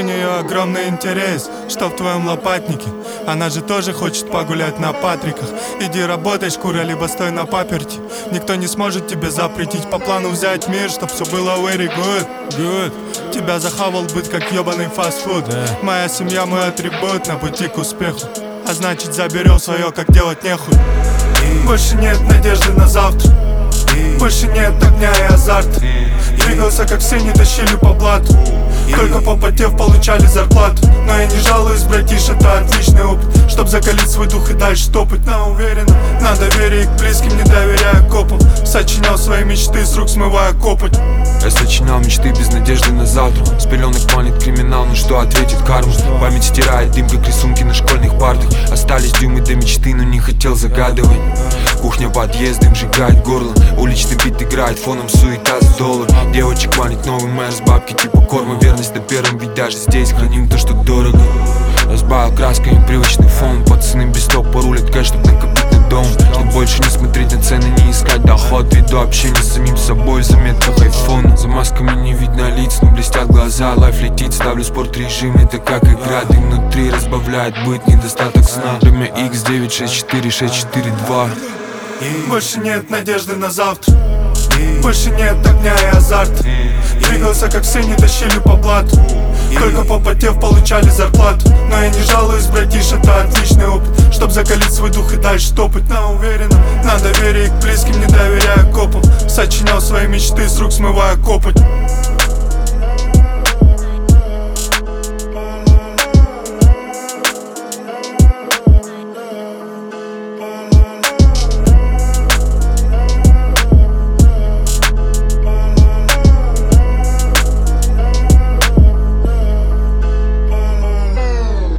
нее огромный интерес, что в твоем лопатнике. Она же тоже хочет погулять на Патриках. Иди работай, шкура, либо стой на паперти. Никто не сможет тебе запретить по плану взять мир, чтоб все было very good. Тебя захавал быт, как ебаный фастфуд. Моя семья мой атрибут на пути к успеху. А значит заберем свое, как делать нехуй. Больше нет надежды на завтра. Больше нет огня и азарта. Двигался как все, не тащили по блату. Только попотев получали зарплату. Но я не жалуюсь, братиш, это отличный опыт, чтоб закалить свой дух и дальше топать. На уверенно, на доверие к близким, не доверяя копам. Сочинял свои мечты, с рук смывая копоть. Я сочинял мечты без надежды на завтра. С пеленок манит криминал, ну что ответит карма? Память стирает дым, как рисунки на школьных партах. Остались дюймы до мечты, но не хотел загадывать. Кухня подъезд, дым сжигает горло. Уличный бит играет фоном, суета за доллар. Девочек манит новый мэс, бабки типа корма. Верность на первом, ведь даже здесь храним то, что дорого. Разбавил красками привычный фон. Пацаны без стопа рулят кэш, чтоб накопить на дом. Чтоб больше не смотреть на цены, не искать доход. Веду общение с самим собой в заметках айфона. За масками не видно лиц, но блестят глаза. Лайф летит, ставлю спорт режим, это как игра. Ты внутри разбавляет быт, недостаток сна. Время X9, 64, 642. Больше нет надежды на завтра. Больше нет огня и азарта. Двигался как все, не тащили по блату. Только попотев получали зарплату. Но я не жалуюсь, братиш, это отличный опыт, чтоб закалить свой дух и дальше топать. На уверенно, на доверие к близким, не доверяя копам. Сочинял свои мечты, с рук смывая копоть.